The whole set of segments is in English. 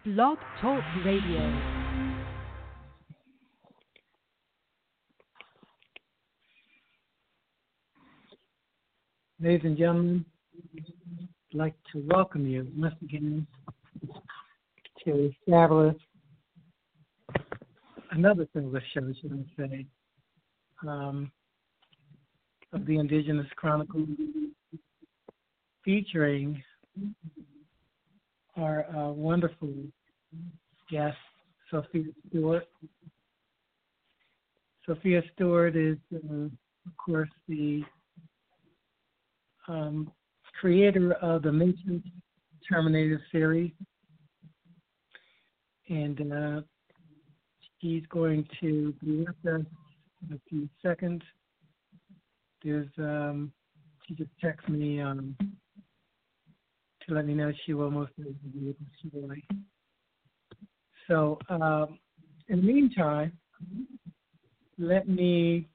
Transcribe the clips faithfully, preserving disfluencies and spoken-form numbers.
Blog Talk Radio. Ladies and gentlemen, I'd like to welcome you once again to establish another single show, should I say, um, of the Indigenous Chronicle, featuring our uh, wonderful guest, Sophia Stewart. Sophia Stewart is, uh, of course, the um, creator of the Matrix Terminator series, and uh, she's going to be with us in a few seconds. There's, um, she just texted me um, to let me know she will most likely be able to join. So, um, in the meantime, let me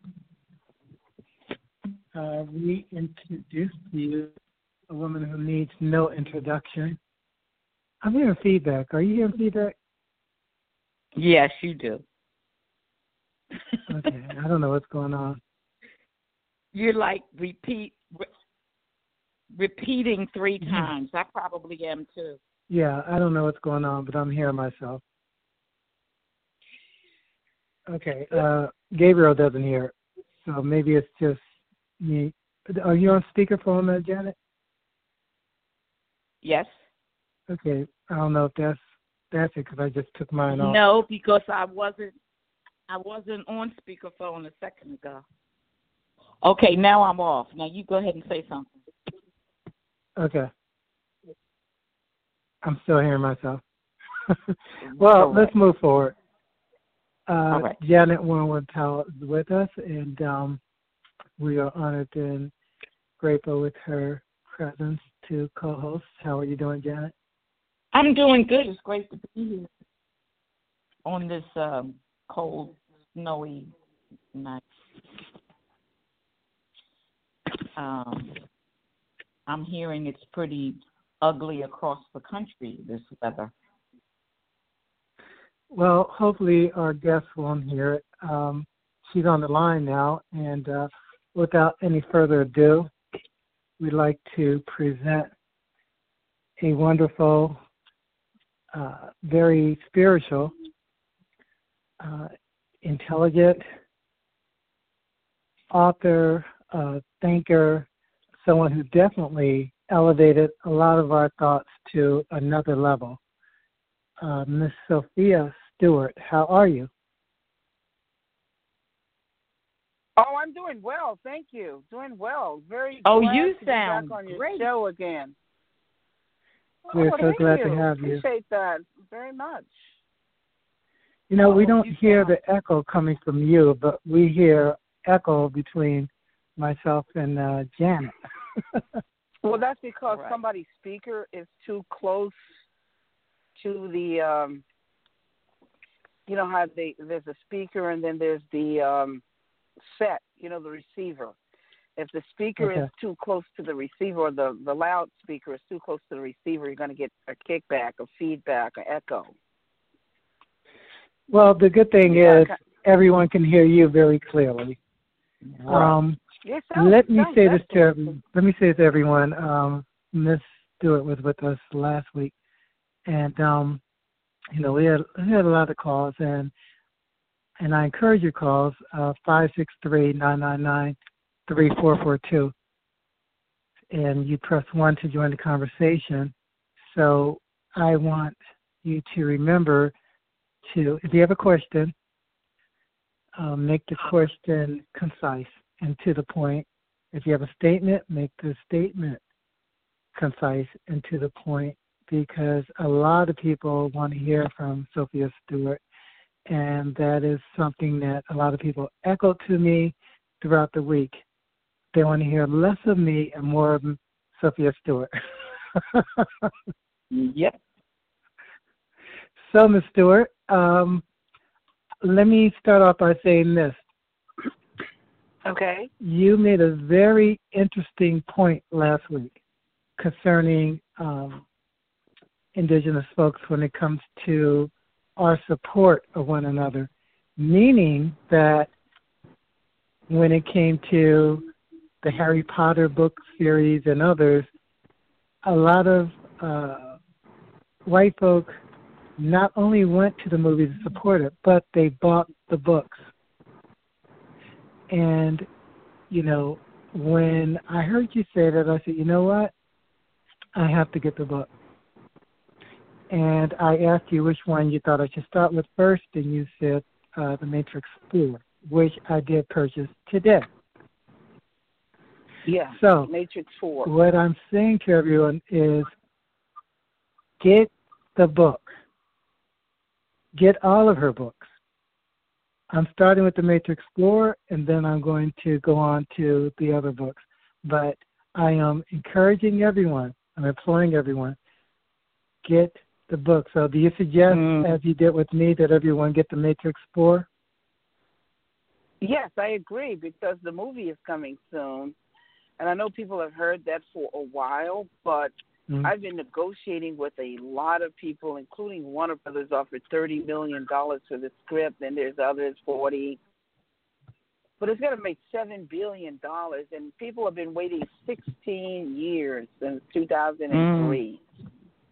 uh, reintroduce to you a woman who needs no introduction. I'm hearing feedback. Are you hearing feedback? Yes, you do. Okay, I don't know what's going on. You're like repeat, re- repeating three Mhm. times. I probably am too. Yeah, I don't know what's going on, but I'm hearing myself. Okay, uh, Gabriel doesn't hear it, so maybe it's just me. Are you on speakerphone, uh, Janet? Yes. Okay, I don't know if that's that's it because I just took mine off. No, because I wasn't. I wasn't on speakerphone a second ago. Okay, now I'm off. Now you go ahead and say something. Okay. I'm still hearing myself. Well, Correct. let's move forward. Uh, All right. Janet Warrenwood is with us, and um, we are honored and grateful with her presence to co-host. How are you doing, Janet? I'm doing good. It's great to be here on this um, cold, snowy night. Um, I'm hearing it's pretty ugly across the country, this weather. Well, hopefully our guest won't hear it. Um, she's on the line now, and uh, without any further ado, we'd like to present a wonderful, uh, very spiritual, uh, intelligent author, uh, thinker, someone who definitely elevated a lot of our thoughts to another level. Uh, Miss Sophia Stewart, how are you? Oh, I'm doing well. Thank you. Doing well. Very Oh, glad you to sound be back on your great. show again. We're oh, so thank glad you. to have you. Appreciate that very much. You know, we Oh, don't you hear sound- the echo coming from you, but we hear echo between myself and uh, Janet. Well, that's because Right. somebody's speaker is too close to the, um, you know how they, there's a speaker and then there's the um, set, you know, the receiver. If the speaker Okay. is too close to the receiver or the, the loudspeaker is too close to the receiver, you're going to get a kickback, a feedback, an echo. Well, the good thing Yeah, is okay. everyone can hear you very clearly. Right. Um, It sounds, let me sounds say this to excellent. every- let me say this to everyone. Um, Miss Stewart was with us last week, and um, you know we had we had a lot of calls, and and I encourage your calls uh, five six three nine nine nine three four four two, and you press one to join the conversation. So I want you to remember to, if you have a question, um, make the question concise and to the point. If you have a statement, make the statement concise and to the point, because a lot of people want to hear from Sophia Stewart, and that is something that a lot of people echo to me throughout the week. They want to hear less of me and more of Sophia Stewart. Yep. So, Miz Stewart, um, let me start off by saying this. Okay. You made a very interesting point last week concerning um, indigenous folks when it comes to our support of one another, meaning that when it came to the Harry Potter book series and others, a lot of uh, white folk not only went to the movies to support it, but they bought the books. And, you know, when I heard you say that, I said, you know what? I have to get the book. And I asked you which one you thought I should start with first, and you said uh, The Matrix four, which I did purchase today. Yeah, so, Matrix four. What I'm saying to everyone is get the book. Get all of her books. I'm starting with The Matrix four, and then I'm going to go on to the other books. But I am encouraging everyone, I'm imploring everyone, get the book. So do you suggest, mm. as you did with me, that everyone get The Matrix four? Yes, I agree, because the movie is coming soon. And I know people have heard that for a while, but mm. I've been negotiating with a lot of people, including Warner Brothers offered thirty million dollars for the script, and there's others forty. But it's going to make seven billion dollars, and people have been waiting sixteen years since two thousand three. Mm.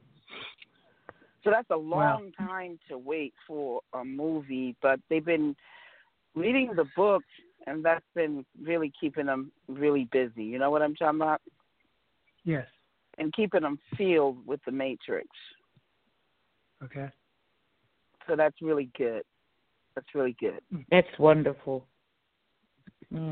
So that's a long wow. time to wait for a movie, but they've been reading the book, and that's been really keeping them really busy. You know what I'm talking about? Yes. And keeping them filled with the Matrix. Okay. So that's really good. That's really good. That's wonderful. Mm.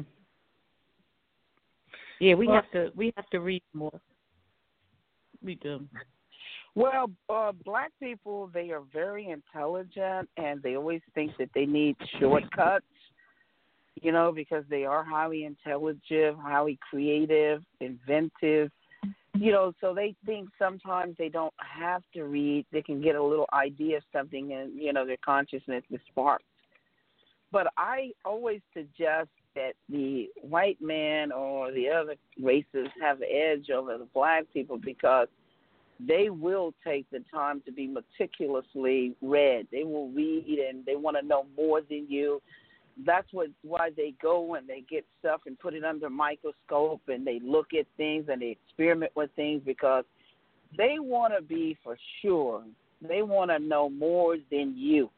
Yeah, we well, have to we have to read more. We do. Well, uh, black people, they are very intelligent, and they always think that they need shortcuts, you know, because they are highly intelligent, highly creative, inventive, you know, so they think sometimes they don't have to read. They can get a little idea of something, and, you know, their consciousness is sparked. But I always suggest that the white man or the other races have an edge over the black people, because they will take the time to be meticulously read. They will read, and they want to know more than you. That's what why they go and they get stuff and put it under a microscope, and they look at things and they experiment with things, because they want to be for sure. They want to know more than you.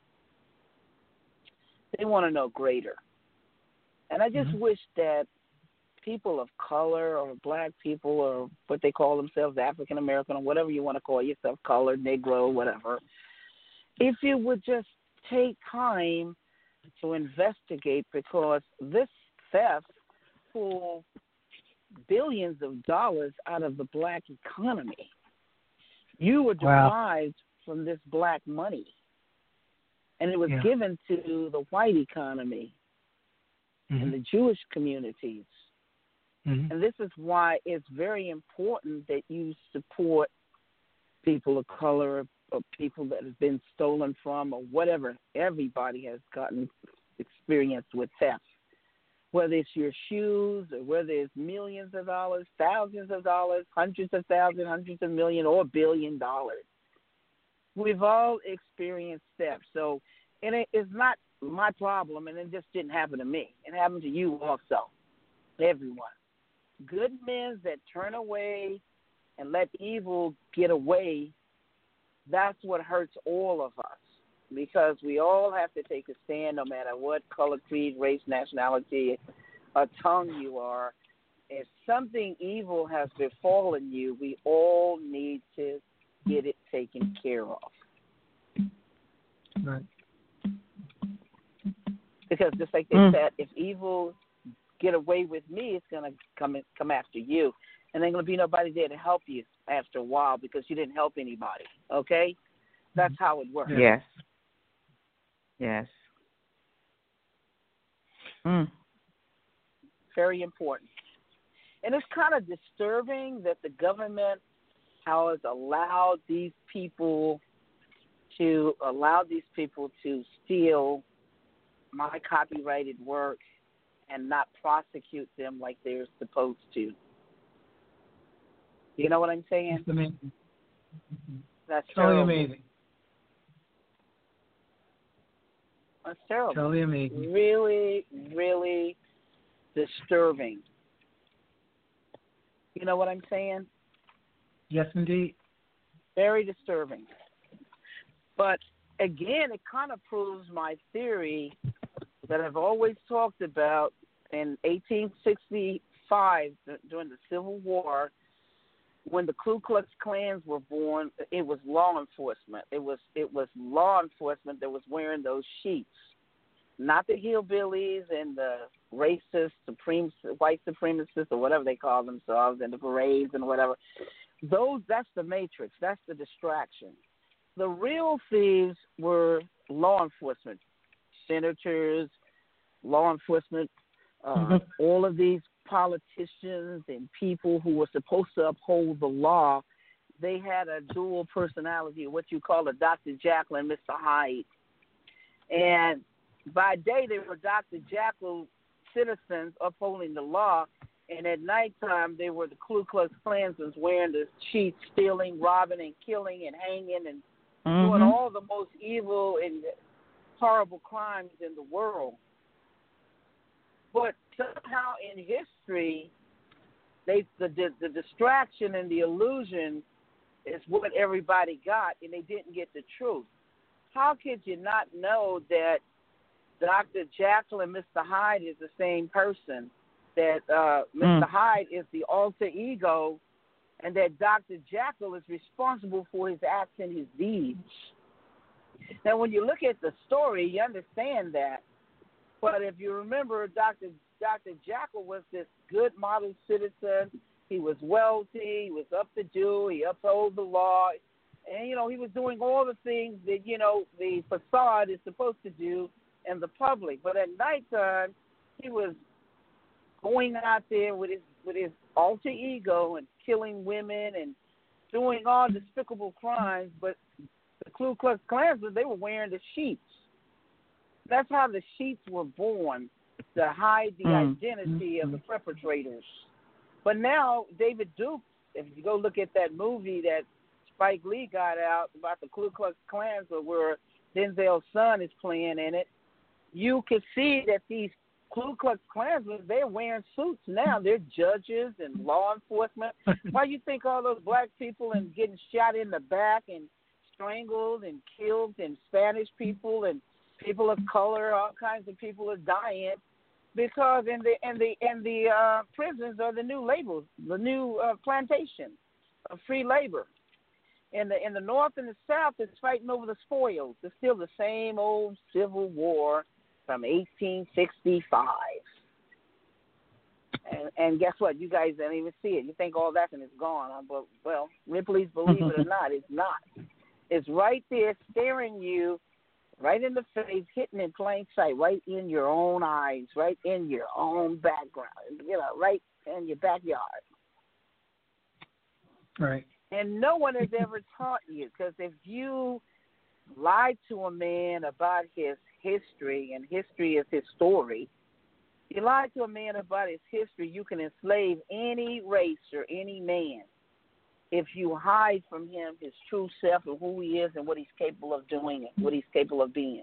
They want to know greater. And I just mm-hmm. wish that people of color, or black people, or what they call themselves, African American, or whatever you want to call yourself, colored, Negro, whatever, if you would just take time to investigate, because this theft pulled billions of dollars out of the black economy. You were deprived wow. from this black money, and it was yeah. given to the white economy mm-hmm. and the Jewish communities. Mm-hmm. And this is why it's very important that you support people of color, or people that have been stolen from, or whatever. Everybody has gotten experience with theft, whether it's your shoes, or whether it's millions of dollars, thousands of dollars, hundreds of thousands, hundreds of million, or a billion dollars. We've all experienced theft. So, and it is not my problem, and it just didn't happen to me. It happened to you also, everyone. Good men that turn away and let evil get away, that's what hurts all of us, because we all have to take a stand, no matter what color, creed, race, nationality, or tongue you are. If something evil has befallen you, we all need to get it taken care of. Right. Because just like they mm. said, if evil get away with me, it's going to come come after you. And there's going to be nobody there to help you after a while, because you didn't help anybody, okay? That's how it works. Yes. Yes. Mm. Very important. And it's kind of disturbing that the government has allowed these people to allow these people to steal my copyrighted work and not prosecute them like they're supposed to. You know what I'm saying? That's Totally terrible. amazing. That's terrible. Totally amazing. Really, really disturbing. You know what I'm saying? Yes, indeed. Very disturbing. But again, it kind of proves my theory that I've always talked about in eighteen sixty-five, during the Civil War, when the Ku Klux Klans were born. It was law enforcement. It was it was law enforcement that was wearing those sheets, not the hillbillies and the racist, supreme, white supremacists, or whatever they call themselves, and the parades and whatever. Those, that's the matrix. That's the distraction. The real thieves were law enforcement, senators, law enforcement, uh, mm-hmm. all of these politicians and people who were supposed to uphold the law. They had a dual personality, what you call a Doctor Jekyll and Mister Hyde. And by day, they were Doctor Jekyll citizens upholding the law, and at nighttime, they were the Ku Klux Klansmen wearing the sheets, stealing, robbing, and killing, and hanging, and mm-hmm. doing all the most evil and horrible crimes in the world. But somehow in history, they the, the the distraction and the illusion is what everybody got, and they didn't get the truth. How could you not know that Doctor Jekyll and Mister Hyde is the same person, that uh, Mister Mm. Hyde is the alter ego, and that Doctor Jekyll is responsible for his acts and his deeds? Now, when you look at the story, you understand that. But if you remember, Doctor Doctor Jekyll was this good model citizen. He was wealthy. He was up to do. He upheld the law. And, you know, he was doing all the things that, you know, the facade is supposed to do in the public. But at nighttime, he was going out there with his with his alter ego and killing women and doing all despicable crimes. But the Ku Klux Klansmen, they were wearing the sheets. That's how the sheets were born, to hide the mm. identity of the perpetrators. But now, David Duke, if you go look at that movie that Spike Lee got out about the Ku Klux Klansmen, where Denzel's son is playing in it, you can see that these Ku Klux Klansmen, they're wearing suits now. They're judges and law enforcement. Why you think all those black people and getting shot in the back and strangled and killed, and Spanish people and people of color, all kinds of people are dying because in the in the in the uh, prisons are the new labels, the new uh, plantation of free labor. In the in the North and the South, it's fighting over the spoils. It's still the same old Civil War from eighteen sixty-five. And, and guess what? You guys don't even see it. You think all that and it's gone. But, well, please believe it or not, it's not. It's right there staring you right in the face, hitting in plain sight, right in your own eyes, right in your own background, you know, right in your backyard. Right. And no one has ever taught you, because if you lie to a man about his history, and history is his story, you lie to a man about his history, you can enslave any race or any man if you hide from him his true self and who he is and what he's capable of doing and what he's capable of being.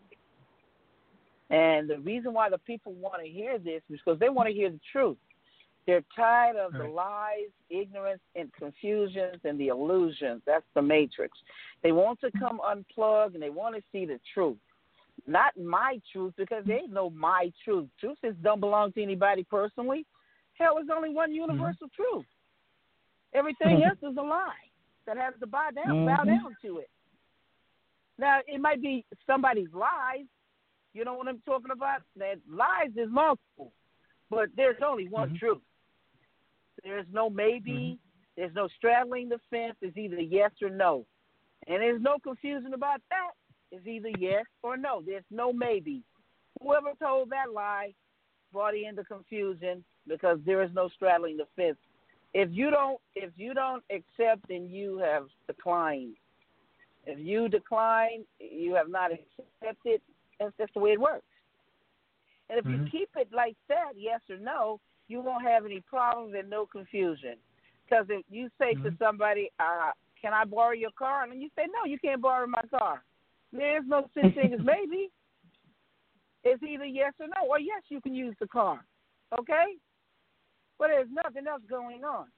And the reason why the people want to hear this is because they want to hear the truth. They're tired of right. the lies, ignorance, and confusions and the illusions. That's the matrix. They want to come unplugged, and they want to see the truth. Not my truth, because they know my truth. Truth is don't belong to anybody personally. Hell, there's only one universal mm-hmm. truth. Everything else is a lie that has to bow down, mm-hmm. bow down to it. Now, it might be somebody's lies. You know what I'm talking about? That lies is multiple, but there's only one mm-hmm. truth. There's no maybe. Mm-hmm. There's no straddling the fence. It's either yes or no. And there's no confusion about that. It's either yes or no. There's no maybe. Whoever told that lie brought you into confusion, because there is no straddling the fence. If you don't, if you don't accept, then you have declined. If you decline, you have not accepted. That's just the way it works. And if mm-hmm. you keep it like that, yes or no, you won't have any problems and no confusion. Because if you say mm-hmm. to somebody, uh, can I borrow your car? And you say, no, you can't borrow my car. There's no such thing as maybe. It's either yes or no, or yes, you can use the car. Okay? But there's nothing else going on.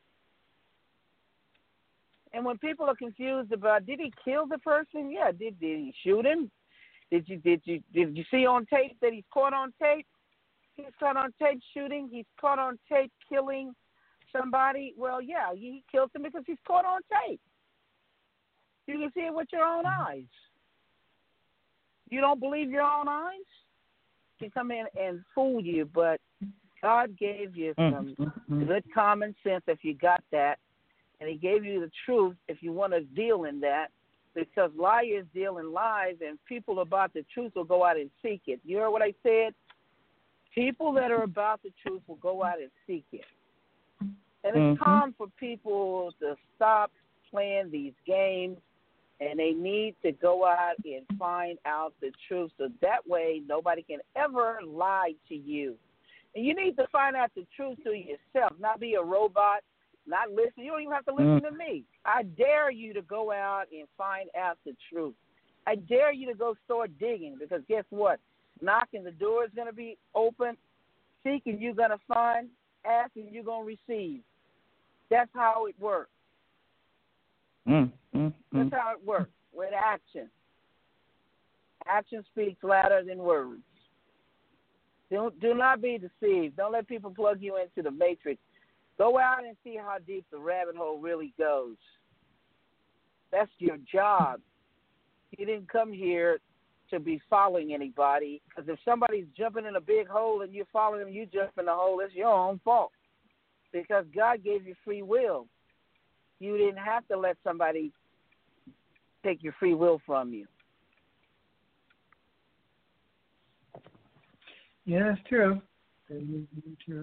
And when people are confused about, did he kill the person? Yeah. Did, did he shoot him? Did you did you did you see on tape that he's caught on tape? He's caught on tape shooting. He's caught on tape killing somebody. Well, yeah, he killed him because he's caught on tape. You can see it with your own eyes. You don't believe your own eyes? He can come in and fool you, but God gave you some mm-hmm. good common sense if you got that, and he gave you the truth if you want to deal in that. Because liars deal in lies, and people about the truth will go out and seek it. You heard what I said? People that are about the truth will go out and seek it. And it's mm-hmm. time for people to stop playing these games, and they need to go out and find out the truth, so that way nobody can ever lie to you. And you need to find out the truth to yourself, not be a robot. Not listen. You don't even have to listen mm. to me. I dare you to go out and find out the truth. I dare you to go start digging, because guess what? Knocking, the door is going to be open. Seeking, you're going to find. Asking, you're going to receive. That's how it works. Mm, mm, That's mm. how it works with action. Action speaks louder than words. Don't, do not be deceived. Don't let people plug you into the matrix. Go out and see how deep the rabbit hole really goes. That's your job. You didn't come here to be following anybody, because if somebody's jumping in a big hole and you're following them, you jump in the hole, it's your own fault, because God gave you free will. You didn't have to let somebody take your free will from you. Yeah, that's true. That's true.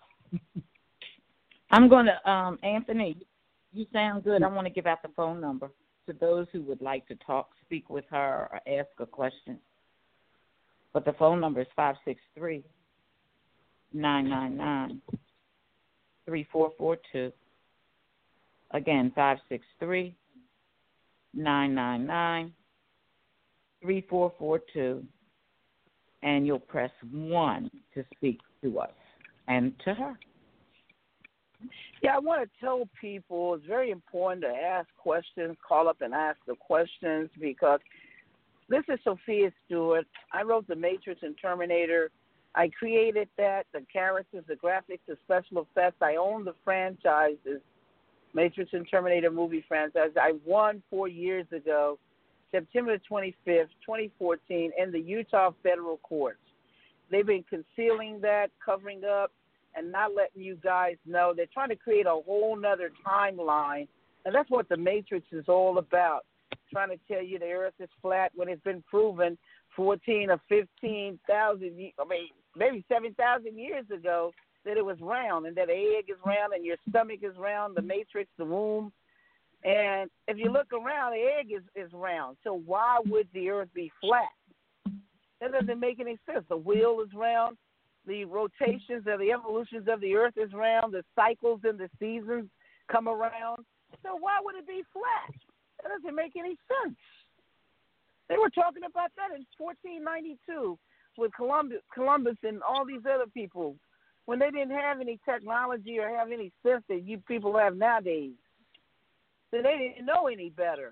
I'm going to, um, Anthony, you sound good. I want to give out the phone number to those who would like to talk, speak with her, or ask a question. But the phone number is five six three, nine nine nine, three four four two. Again, five six three, nine nine nine, three four four two. And you'll press one to speak to us and to her. Yeah, I want to tell people it's very important to ask questions, call up and ask the questions, because this is Sophia Stewart. I wrote The Matrix and Terminator. I created that, the characters, the graphics, the special effects. I own the franchises, Matrix and Terminator movie franchise. I won four years ago, September twenty-fifth, twenty fourteen, in the Utah federal courts. They've been concealing that, covering up, and not letting you guys know. They're trying to create a whole nother timeline, and that's what the Matrix is all about, trying to tell you the earth is flat when it's been proven fourteen or fifteen thousand, I mean, maybe seven thousand years ago that it was round, and that the egg is round and your stomach is round, the matrix, the womb. And if you look around, the egg is, is round. So why would the earth be flat? That doesn't make any sense. The wheel is round. The rotations or the evolutions of the earth is round. The cycles and the seasons come around. So why would it be flat? That doesn't make any sense. They were talking about that in fourteen ninety-two with Columbus, Columbus and all these other people, when they didn't have any technology or have any sense that you people have nowadays. So they didn't know any better.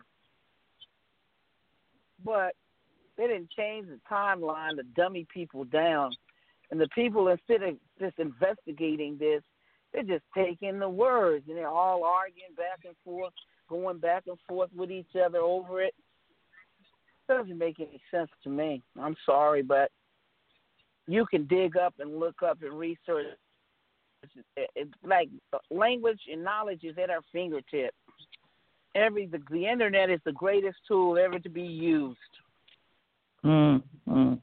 But they didn't change the timeline to dummy people down. And the people, instead of just investigating this, they're just taking the words, and they're all arguing back and forth, going back and forth with each other over it. It doesn't make any sense to me. I'm sorry, but you can dig up and look up and research. It's like language and knowledge is at our fingertips. Every the, the internet is the greatest tool ever to be used. Mm, mm.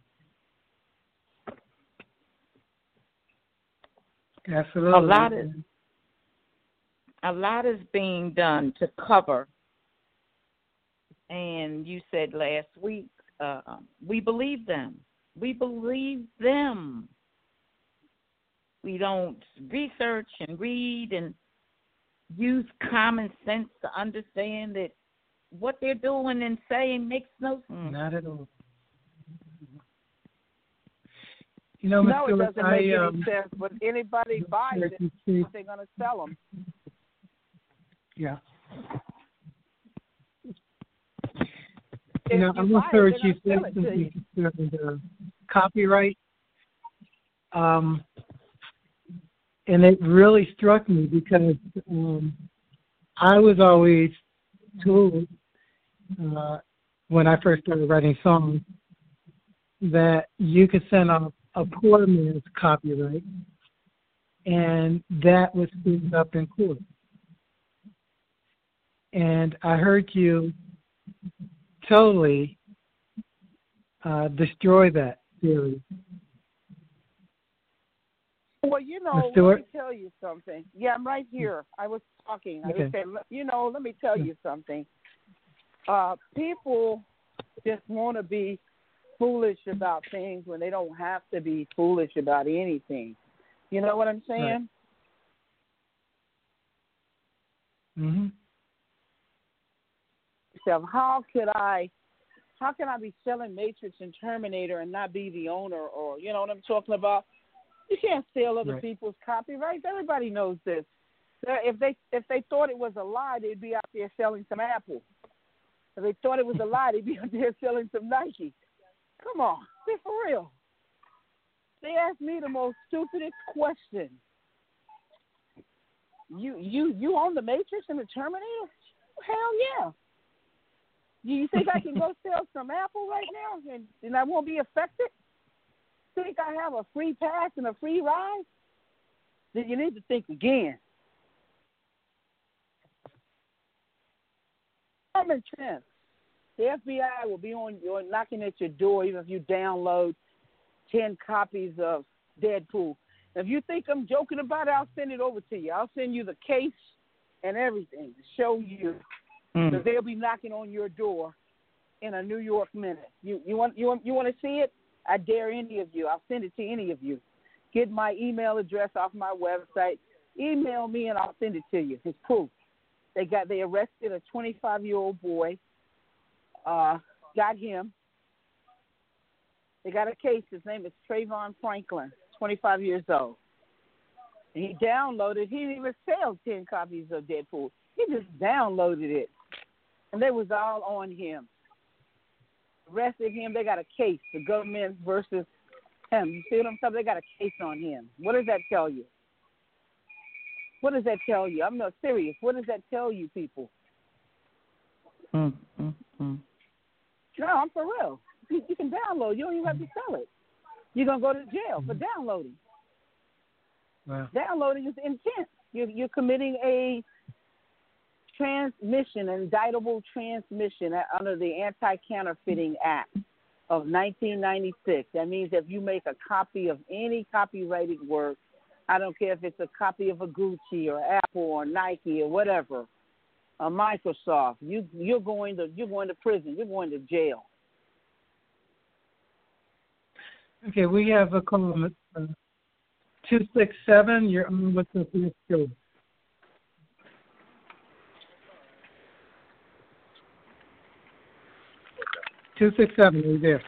Absolutely. A lot is a lot is being done to cover. And you said last week, uh, we believe them. We believe them. We don't research and read, and use common sense to understand that what they're doing and saying makes no sense? Not at all. You know, Miz No, it Stewart, doesn't make I, any um, sense. But anybody buys it, see, they're going to sell them. yeah. If You know, you I'm buy referred it, you they're said going to sell it to something you. concerning the copyright, um, and it really struck me because um, I was always told uh, when I first started writing songs that you could send off a poor man's copyright, and that was picked up in court. And I heard you totally uh, destroy that theory. Well, you Miz know, let Stewart? me tell you something. Yeah, I'm right here. I was talking. I Okay. was saying, you know, let me tell you something. Uh, people just want to be foolish about things when they don't have to be foolish about anything. You know what I'm saying? Right. Mm-hmm. So how could I, how can I be selling Matrix and Terminator and not be the owner? Or you know what I'm talking about? You can't sell other Right. people's copyrights. Everybody knows this. They're- If they if they thought it was a lie, they'd be out there selling some Apple. If they thought it was a lie, they'd be out there selling some Nike. Come on, be for real. They asked me the most stupidest question. You you you own the Matrix and the Terminator? Hell yeah. Do you think I can go sell some Apple right now and, and I won't be affected? Think I have a free pass and a free ride? Then you need to think again. Common sense. The F B I will be on your knocking at your door even if you download ten copies of Deadpool. If you think I'm joking about it, I'll send it over to you. I'll send you the case and everything to show you Mm. that they'll be knocking on your door in a New York minute. You you want you want you want to see it? I dare any of you. I'll send it to any of you. Get my email address off my website. Email me and I'll send it to you. It's proof. They got they arrested a twenty-five-year-old boy. Uh, got him. They got a case. His name is Trayvon Franklin, twenty-five years old. And he downloaded. He didn't even sell ten copies of Deadpool. He just downloaded it, and they was all on him. Arrested him. They got a case. The government versus him. You see what I'm saying? They got a case on him. What does that tell you? What does that tell you? I'm not serious. What does that tell you, people? Mm, mm, mm. No, I'm for real. You, you can download. You don't even have to sell it. You're going to go to jail for downloading. Wow. Downloading is intent. You're, you're committing a transmission, an indictable transmission under the Anti-Counterfeiting Act of nineteen ninety-six. That means if you make a copy of any copyrighted work, I don't care if it's a copy of a Gucci or Apple or Nike or whatever, a Microsoft, you you're going to you're going to prison. You're going to jail. Okay, we have a call. Uh, two six seven. You're on with the next show. Two six seven. Are you there?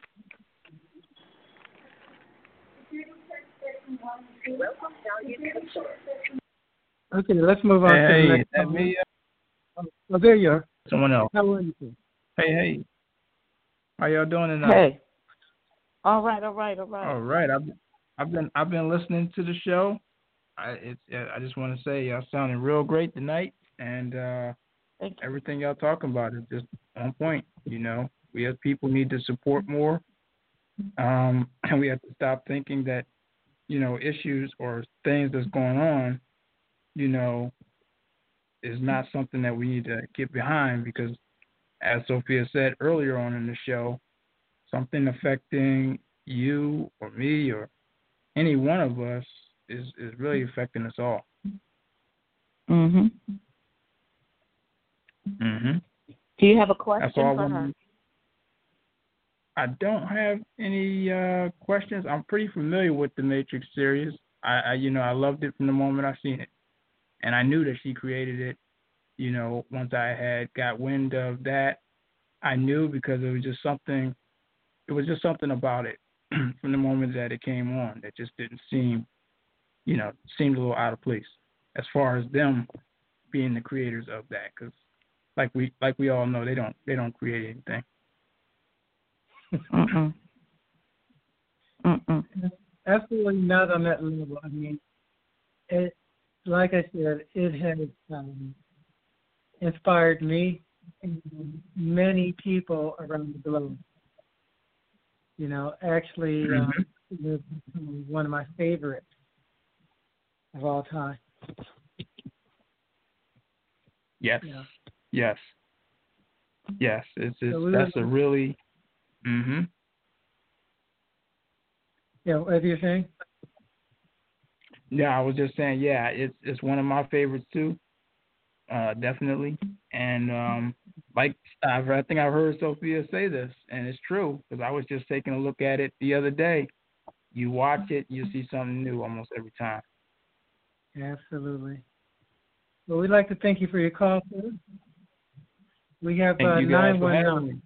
Okay, let's move on Hey, to the hey, next is that call. me? Oh, there you are. Someone else. How are you, sir? Hey, hey. How y'all doing tonight? Hey. All right, all right, all right. All right. I've I've been I've been listening to the show. I it's I just want to say y'all sounding real great tonight, and uh, Thank you. everything y'all talking about is just on point. You know, we as people need to support more, um, and we have to stop thinking that you know issues or things that's going on, you know, is not something that we need to get behind because, as Sophia said earlier on in the show, something affecting you or me or any one of us is, is really affecting us all. Mhm. Mhm. Do you have a That's question all. for I her? want. I don't have any uh, questions. I'm pretty familiar with the Matrix series. I, I, you know, I loved it from the moment I seen it, and I knew that she created it. You know, once I had got wind of that, I knew because it was just something. It was just something about it from the moment that it came on that just didn't seem, you know, seemed a little out of place as far as them being the creators of that. Because, like we like we all know, they don't they don't create anything. Mm-mm. Mm-mm. Absolutely not on that level. I mean, it, like I said, it has um, inspired me and many people around the globe. You know, actually, Mm-hmm. um, it was one of my favorites of all time. Yes, Yeah. yes, yes. It's, it's So we that's were- a really. Mm-hmm. Yeah, what you're saying? Yeah, I was just saying. Yeah, it's it's one of my favorites too. Uh, definitely. And um, like I've, I think I've heard Sophia say this, and it's true because I was just taking a look at it the other day. You watch it, you see something new almost every time. Absolutely. Well, we'd like to thank you for your call, sir. We have Thank uh, you guys nine for one having nine. me.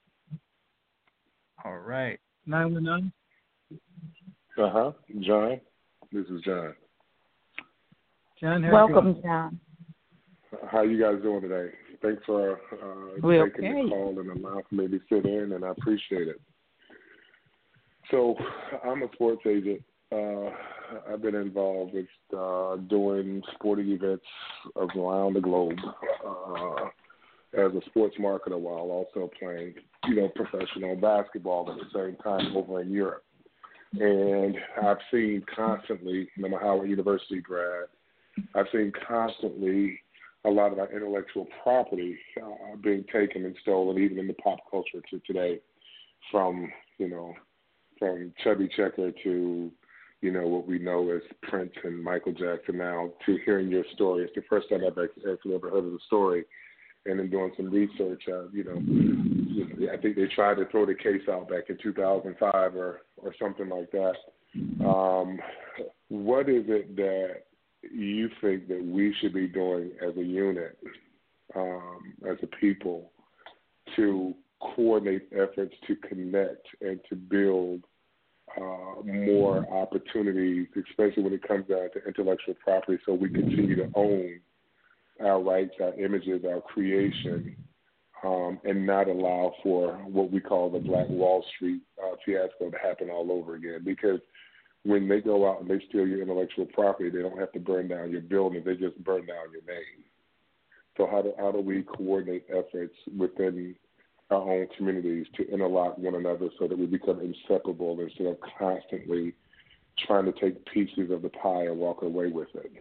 All right. nine one nine. Uh huh. John, this is John. John, how are you? Welcome, John. How you guys doing today? Thanks for uh, We're taking okay. the call and allowing me to sit in, and I appreciate it. So, I'm a sports agent. Uh, I've been involved with uh, doing sporting events around the globe uh, as a sports marketer while also playing, you know, professional basketball at the same time over in Europe. And I've seen constantly, I'm a Howard University grad, I've seen constantly a lot of our intellectual property uh, being taken and stolen, even in the pop culture to today, from, you know, from Chubby Checker to, you know, what we know as Prince and Michael Jackson now, to hearing your story. It's the first time I've actually ever heard of the story. And in doing some research, uh, you know, you know, I think they tried to throw the case out back in two thousand five or, or something like that. Um, what is it that you think that we should be doing as a unit, um, as a people, to coordinate efforts to connect and to build uh, more opportunities, especially when it comes down to intellectual property, so we continue to own our rights, our images, our creation, um, and not allow for what we call the Black Wall Street uh, fiasco to happen all over again. Because when they go out and they steal your intellectual property, they don't have to burn down your building, they just burn down your name. So how do, how do we coordinate efforts within our own communities to interlock one another so that we become inseparable instead of constantly trying to take pieces of the pie and walk away with it?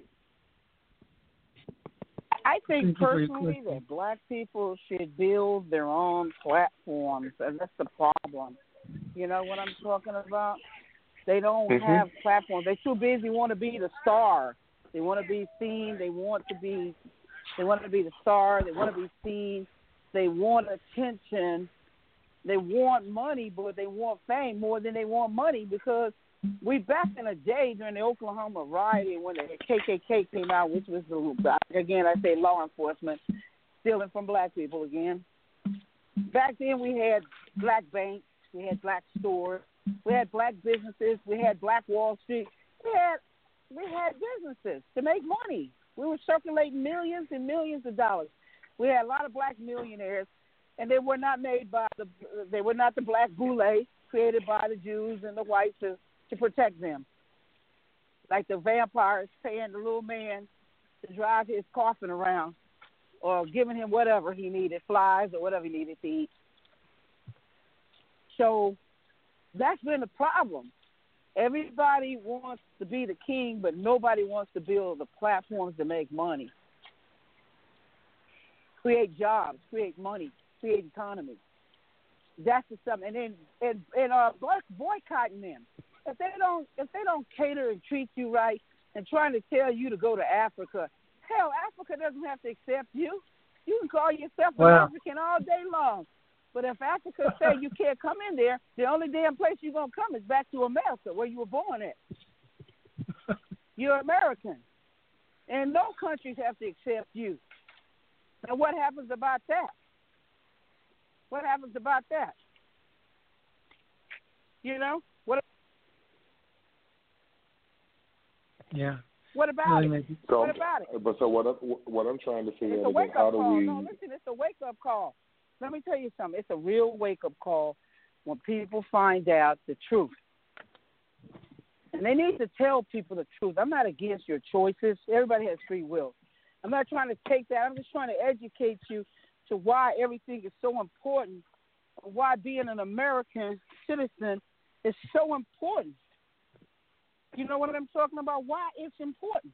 I think Thank you for your personally question. that black people should build their own platforms, and that's the problem. You know what I'm talking about? They don't Mm-hmm. have platforms. They're too busy want to be the star. They want to be seen. They want to be. They want to be the star. They want to be seen. They want attention. They want money, but they want fame more than they want money, because we back in the day during the Oklahoma riot when the K K K came out, which was, the, again, I say law enforcement, stealing from black people again. Back then we had black banks, we had black stores, we had black businesses, we had Black Wall Street. We had we had businesses to make money. We were circulating millions and millions of dollars. We had a lot of black millionaires, and they were not made by the they were not the black boule created by the Jews and the whites to, to protect them. Like the vampires paying the little man to drive his coffin around, or giving him whatever he needed, flies or whatever he needed to eat. So that's been the problem. Everybody wants to be the king, but nobody wants to build the platforms to make money. Create jobs, create money, create economy. That's the stuff. And then and, and uh, boycotting them. If they don't if they don't cater and treat you right and trying to tell you to go to Africa, hell, Africa doesn't have to accept you. You can call yourself an Wow. African all day long. But if Africa say you can't come in there, the only damn place you're going to come is back to America, where you were born at. You're American. And no countries have to accept you. Now, what happens about that? What happens about that? You know? What Yeah. What about Really it? makes- So, What about it? But so what? I, what I'm trying to figure It's a out is wake how up do call. we? No, listen, it's a wake up call. Let me tell you something. It's a real wake up call when people find out the truth. And they need to tell people the truth. I'm not against your choices. Everybody has free will. I'm not trying to take that. I'm just trying to educate you to why everything is so important, why being an American citizen is so important. You know what I'm talking about? Why it's important.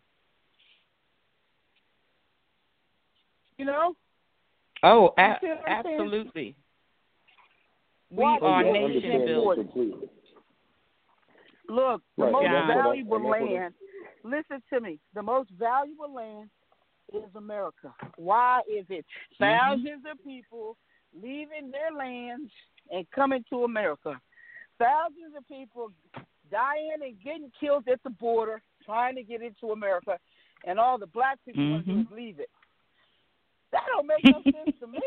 You know? Oh, You a- see what I'm saying? absolutely. We Why are I is it nation understand that builders. completely. Look, the Right, most and that's what I- valuable and that's what I- land, listen to me, the most valuable land is America. Why is it? Mm-hmm. Thousands of people leaving their lands and coming to America. Thousands of people dying and getting killed at the border trying to get into America, and all the black people Mm-hmm. want to do is leave it. That don't make no sense to me.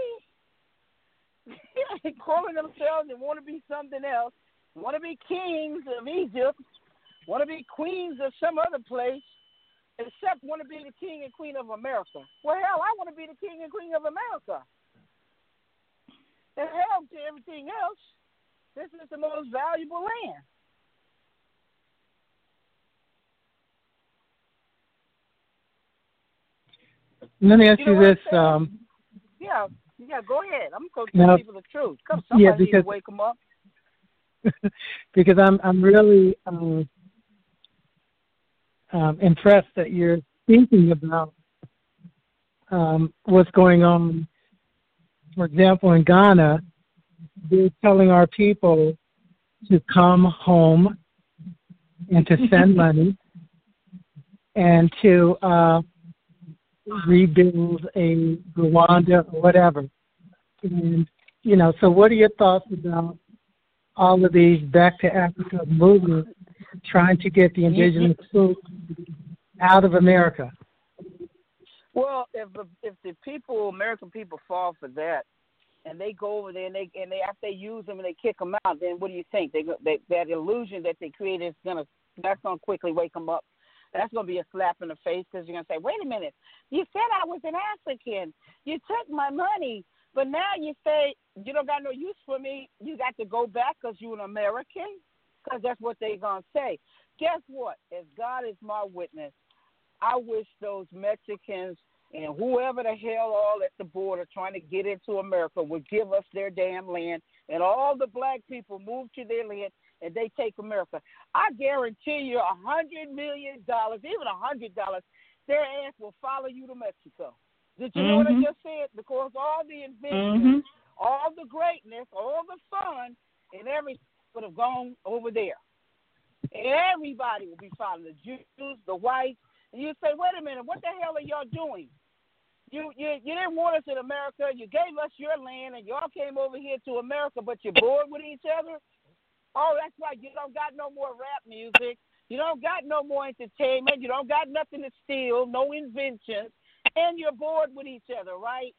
Calling themselves and want to be something else, want to be kings of Egypt, want to be queens of some other place, except want to be the king and queen of America. Well, hell, I want to be the king and queen of America. And hell to everything else, this is the most valuable land. Let me ask You you, know what I'm this. saying? Um, Yeah, yeah, go ahead. I'm going to tell Now- people the truth. Come, somebody Yeah, need to because- wake them up. because I'm I'm really um, um, impressed that you're thinking about um, what's going on. For example, in Ghana, they're telling our people to come home and to send money and to uh, rebuild a Rwanda or whatever. And, you know, so what are your thoughts about all of these back to Africa movements trying to get the indigenous folks out of America? Well, if the, if the people, American people, fall for that, and they go over there and they and they after they use them and they kick them out, then what do you think? They, they that illusion that they created is gonna that's gonna quickly wake them up. That's gonna be a slap in the face because you're gonna say, wait a minute, you said I was an African, you took my money, but now you say you don't got no use for me. You got to go back because you're an American, because that's what they're gonna say. Guess what? As God is my witness, I wish those Mexicans and whoever the hell all at the border trying to get into America would give us their damn land, and all the black people move to their land and they take America. I guarantee you a hundred million dollars, even a hundred dollars, their ass will follow you to Mexico. Did you mm-hmm. know what I just said? Because all the inventions, mm-hmm. all the greatness, all the fun, and everything would have gone over there. Everybody will be following the Jews, the whites. And you say, wait a minute, what the hell are y'all doing? You, you you didn't want us in America. You gave us your land, and y'all came over here to America, but you're bored with each other? Oh, that's right. You don't got no more rap music. You don't got no more entertainment. You don't got nothing to steal, no inventions, and you're bored with each other, right?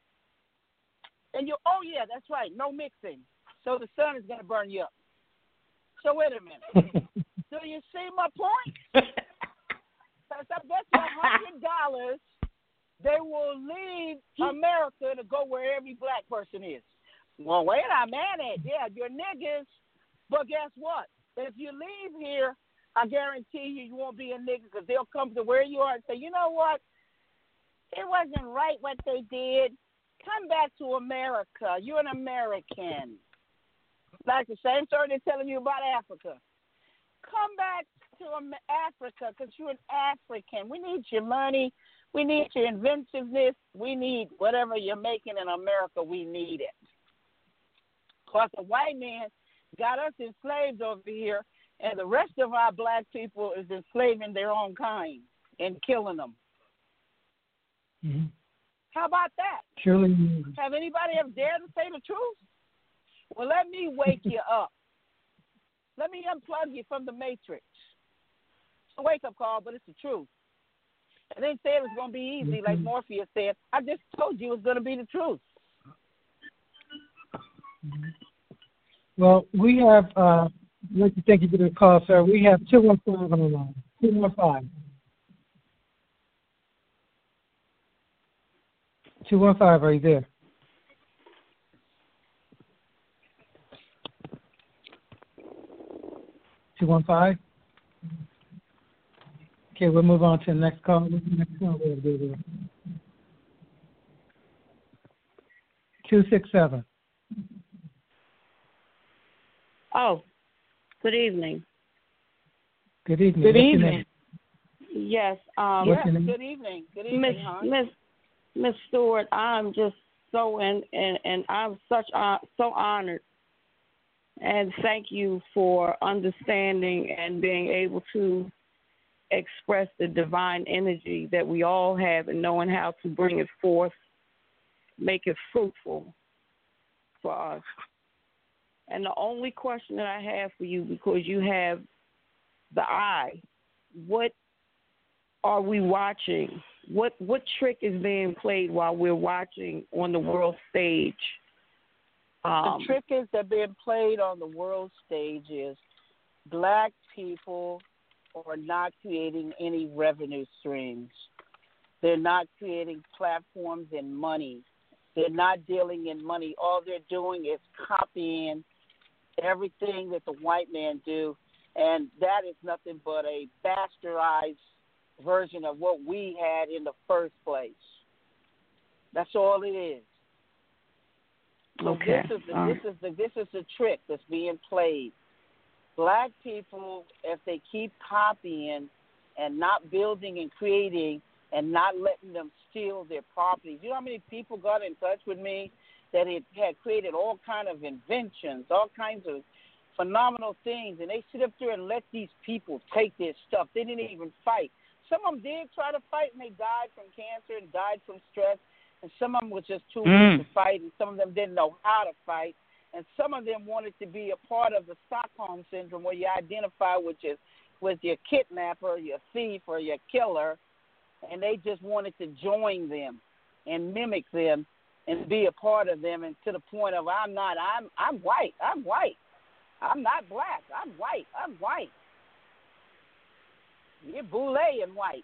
And you, oh, yeah, that's right, no mixing. So the sun is going to burn you up. So wait a minute. Do you see my point? Because I bet you one hundred dollars they will leave America to go where every black person is. Well, wait a minute. Yeah, you're niggas. But guess what? If you leave here, I guarantee you you won't be a nigga because they'll come to where you are and say, you know what? It wasn't right what they did. Come back to America. You're an American. Like the same story they're telling you about Africa. Come back to Africa because you're an African. We need your money. We need your inventiveness. We need whatever you're making in America. We need it. Because the white man got us enslaved over here, and the rest of our black people is enslaving their own kind and killing them. Mm-hmm. How about that? Surely. Have anybody ever dared to say the truth? Well, let me wake you up. Let me unplug you from the matrix. It's a wake-up call, but it's the truth. I didn't say it was going to be easy, like Morpheus said. I just told you it was going to be the truth. Well, we have, uh, I'd like to thank you for the call, sir. We have two one five on the line. two one five. two one five, are you there? two one five? Okay, we'll move on to the next call. What's the next call we'll do there? two six seven. Oh, good evening. Good evening. Good What's your evening. name? Yes, um, What's Yes, your name? good evening. Good Miss evening, hon. Miss Miss Stewart, I'm just so and and and I'm such uh, so honored, and thank you for understanding and being able to express the divine energy that we all have and knowing how to bring it forth, make it fruitful for us. And the only question that I have for you, because you have the eye, what are we watching? What what trick is being played while we're watching on the world stage? Um, The trick is that being played on the world stage is black people are not creating any revenue streams. They're not creating platforms and money. They're not dealing in money. All they're doing is copying everything that the white man do, and that is nothing but a bastardized version of what we had in the first place. That's all it is. So okay. This is the, Uh, this is the this is the trick that's being played. Black people, if they keep copying and not building and creating and not letting them steal their properties. You know how many people got in touch with me that it had created all kind of inventions, all kinds of phenomenal things, and they sit up there and let these people take their stuff. They didn't even fight. Some of them did try to fight, and they died from cancer and died from stress, and some of them was just too Mm. weak to fight, and some of them didn't know how to fight, and some of them wanted to be a part of the Stockholm Syndrome where you identify with your, with your kidnapper, your thief, or your killer, and they just wanted to join them and mimic them and be a part of them, and to the point of I'm not, I'm I'm white, I'm white. I'm not black, I'm white, I'm white. You're boule and white.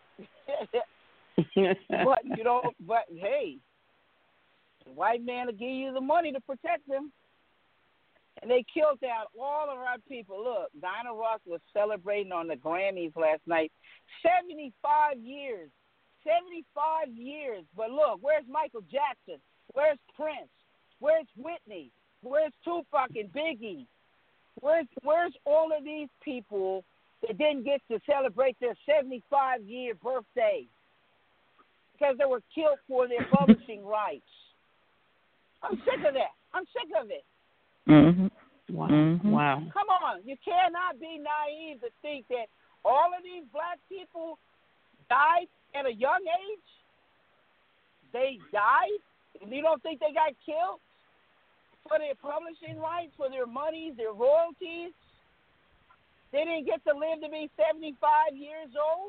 But you know, but hey, the white man will give you the money to protect them. And they killed out all of our people. Look, Diana Ross was celebrating on the Grammys last night. seventy-five years. seventy-five years. But look, where's Michael Jackson? Where's Prince? Where's Whitney? Where's Tupac and Biggie? Where's, where's all of these people that didn't get to celebrate their seventy-five-year birthday because they were killed for their publishing rights? I'm sick of that. I'm sick of it. Mhm. wow. Mhm. Wow. Come on. You cannot be naive to think that all of these black people died at a young age. They died, and you don't think they got killed for their publishing rights, for their monies, their royalties? They didn't get to live to be seventy-five years old?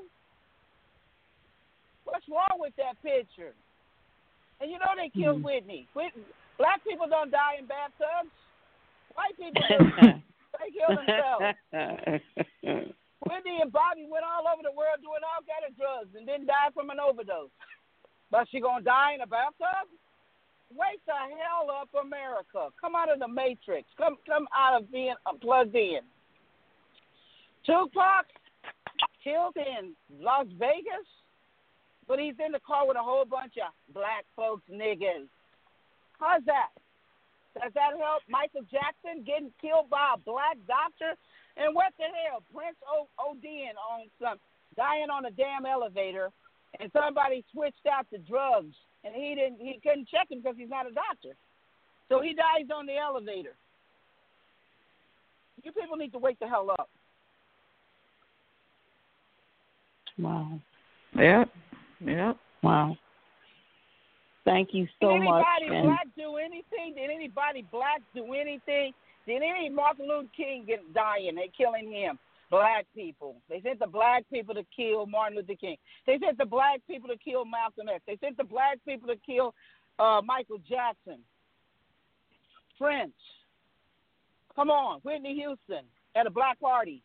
What's wrong with that picture? And you know they killed Mm. Whitney. Whitney. Black people don't die in bathtubs. White people do. They kill themselves. Whitney and Bobby went all over the world doing all kind of drugs and didn't die from an overdose. But she gonna die in a bathtub? Wake the hell up, America. Come out of the matrix. Come come out of being plugged in. Tupac killed in Las Vegas, but he's in the car with a whole bunch of black folks niggas. How's that? Does that help? Michael Jackson getting killed by a black doctor? And what the hell? Prince o- ODing on some, dying on a damn elevator, and somebody switched out the drugs, and he didn't. He couldn't check him because he's not a doctor, so he dies on the elevator. You people need to wake the hell up. Wow. Yep. Yep. Wow. Thank you so Did much. anybody And black do anything? Did anybody black do anything? Did any Martin Luther King get dying? They killing him. black people. They sent the black people to kill Martin Luther King. They sent the black people to kill Malcolm X. They sent the black people to kill uh, Michael Jackson. French. Come on, Whitney Houston at a black party.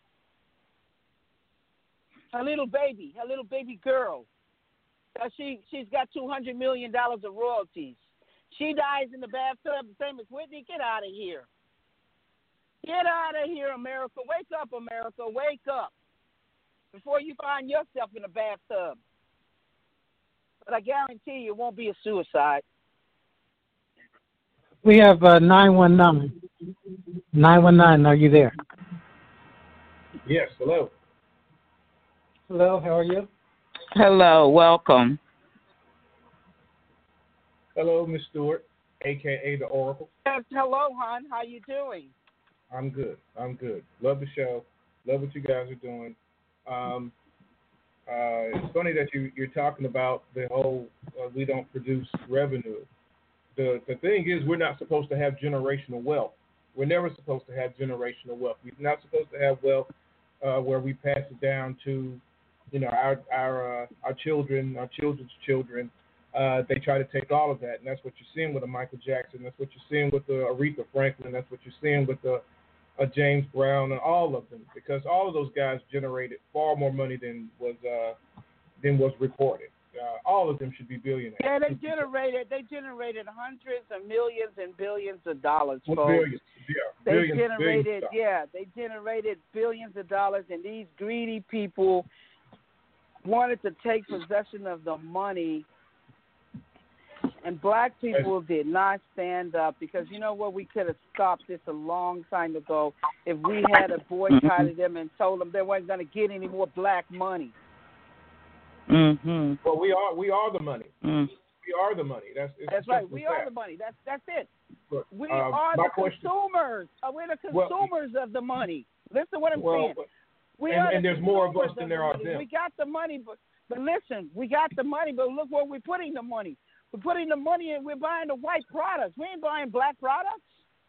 Her little baby, her little baby girl. Uh, she, she's got two hundred million dollars of royalties. She dies in the bathtub the same as Whitney. Get out of here. Get out of here, America. Wake up, America. Wake up before you find yourself in a bathtub. But I guarantee you it won't be a suicide. We have uh, nine one nine. nine one nine, are you there? Yes, hello. Hello, how are you? Hello, welcome. Hello, Miss Stewart, a k a. The Oracle. Yes, hello, hon. How you doing? I'm good. I'm good. Love the show. Love what you guys are doing. Um, uh, it's funny that you, you're talking about the whole uh, we don't produce revenue. The the thing is, we're not supposed to have generational wealth. We're never supposed to have generational wealth. We're not supposed to have wealth uh, where we pass it down to, you know, our our uh, our children, our children's children. Uh, they try to take all of that, and that's what you're seeing with a Michael Jackson. That's what you're seeing with the Aretha Franklin. That's what you're seeing with the uh, James Brown and all of them, because all of those guys generated far more money than was uh, than was reported. Uh, all of them should be billionaires. Yeah, they generated they generated hundreds of millions and billions of dollars, Well, folks. billions, yeah, They billions, generated, billions of yeah, they generated billions of dollars, and these greedy people wanted to take possession of the money, and black people did not stand up, because you know what, we could have stopped this a long time ago if we had a boycotted them and told them they weren't going to get any more black money. Mm-hmm. Well, we are we are the money. Mm. We are the money. That's it's That's right. simple We as are that. the money. That's that's it. But, We uh, are my the question, consumers. Uh, we're the Well, consumers of the money. Listen to what I'm well, saying. We and, are the and there's more of us consumers than the there are money. them. We got the money, but but listen, we got the money, but look where we're putting the money. We're putting the money in. We're buying the white products. We ain't buying black products.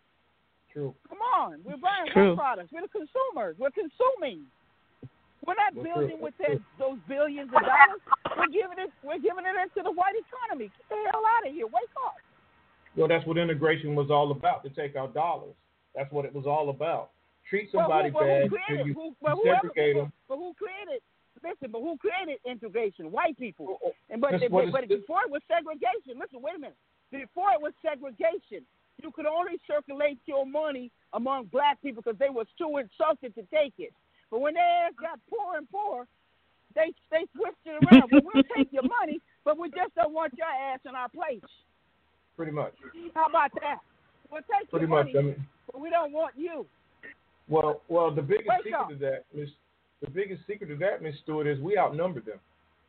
True. Come on, we're buying True. white products. We're the consumers. We're consuming. We're not Well, building true. with that, those billions of dollars. We're giving it. We're giving it into the white economy. Get the hell out of here. Wake up. Well, that's what integration was all about, to take our dollars. That's what it was all about. Treat somebody well, who, well, bad who until created, you who, well, whoever, segregate them. But who created? Listen, but who created integration? White people. Oh, oh, And but, that's but, what but it's- before it was segregation. Listen, wait a minute. Before it was segregation, you could only circulate your money among black people because they was too insulted to take it. But when their ass got poor and poor, they they switched it around. Well, we'll take your money, but we just don't want your ass in our place. Pretty much. How about that? We'll take Pretty your much. money, I mean, but we don't want you. well, well, the biggest Wake secret up. to that, Miss, the biggest secret to that, Miss Stewart, is we outnumber them.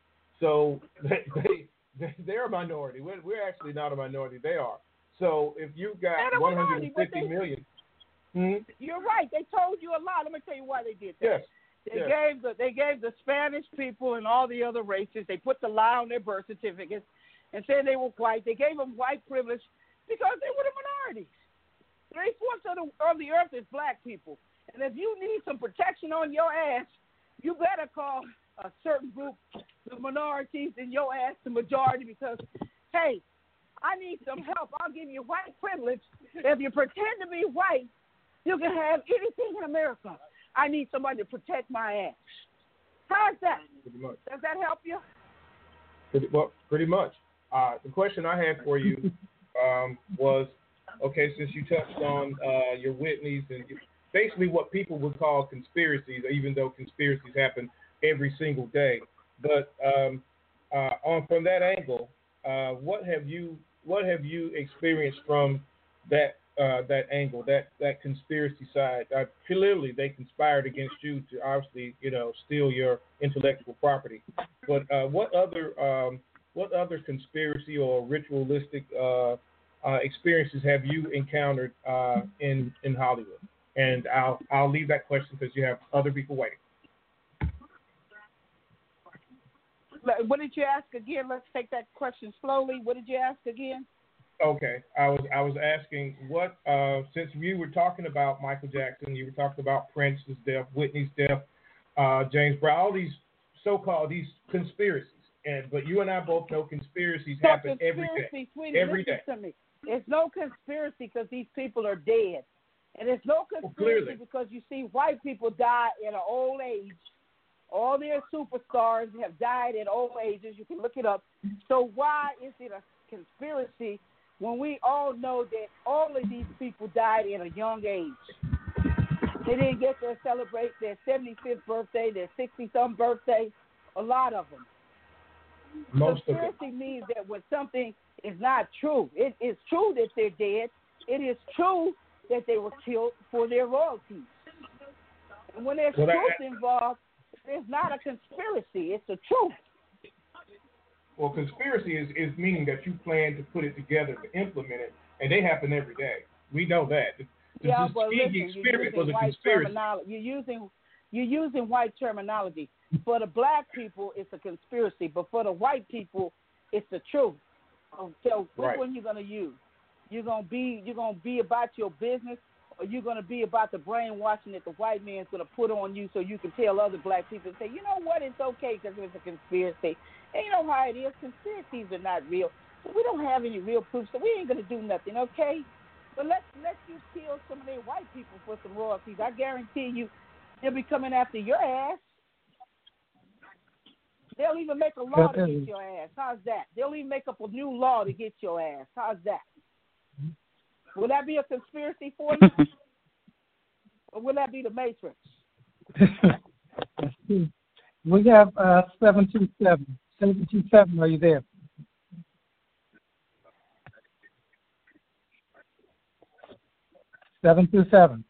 So they they they're a minority. We're we're actually not a minority. They are. So if you got They're a one minority, hundred but fifty they- million, hmm? You're right. They told you a lot. Let me tell you why they did that. Yes. They yes. gave the they gave the Spanish people and all the other races. They put the lie on their birth certificates and said they were white. They gave them white privilege because they were the minorities. Three fourths of the of the earth is black people, and if you need some protection on your ass, you better call a certain group the minorities and your ass the majority. Because hey, I need some help. I'll give you white privilege. If you pretend to be white, you can have anything in America. I need somebody to protect my ass. How's that? Pretty much. Does that help you? Pretty, well, pretty much. Uh, the question I had for you um, was, okay, since you touched on uh, your Whitneys and basically what people would call conspiracies, even though conspiracies happen every single day. But um, uh, on from that angle, uh, what have you what have you experienced from that uh, that angle, that that conspiracy side? Uh, clearly, they conspired against you to obviously, you know, steal your intellectual property. But uh, what other um, what other conspiracy or ritualistic uh, uh, experiences have you encountered uh, in in Hollywood? And I'll I'll leave that question because you have other people waiting. What did you ask again? Let's take that question slowly. What did you ask again? Okay, I was I was asking what uh, since you were talking about Michael Jackson, you were talking about Prince's death, Whitney's death, uh, James Brown, all these so-called these conspiracies. And but you and I both know conspiracies So happen conspiracy, every day. Sweetie, every listen day. to me. It's no conspiracy because these people are dead. And it's no conspiracy well, because you see white people die at an old age. All their superstars have died at old ages. You can look it up. So why is it a conspiracy when we all know that all of these people died at a young age? They didn't get to celebrate their seventy-fifth birthday, their sixty-some birthday, a lot of them. Most conspiracy of them. means that when something is not true, it is true that they're dead. It is true that they were killed for their royalties. And when there's well, truth that, involved, it's not a conspiracy. It's the truth. Well, conspiracy is, is meaning that you plan to put it together to implement it, and they happen every day. We know that. The, the yeah, but Tuskegee listen, experiment you're was using a white conspiracy. terminology. You're using you're using white terminology. For the black people, it's a conspiracy, but for the white people, it's the truth. So, which right. one you gonna use? You're gonna be you're gonna be about your business, or you're gonna be about the brainwashing that the white man's gonna put on you, so you can tell other black people and say, you know what, it's okay because it's a conspiracy. And you know how it is. Conspiracies are not real. So we don't have any real proof, so we ain't gonna do nothing, okay? But let's let's you kill some of their white people for some royalties. I guarantee you, they'll be coming after your ass. They'll even make a law to get your ass. How's that? They'll even make up a new law to get your ass. How's that? Will that be a conspiracy for you? Or will that be the Matrix? We have uh, seven two seven. seven two seven, are you there? seven two seven.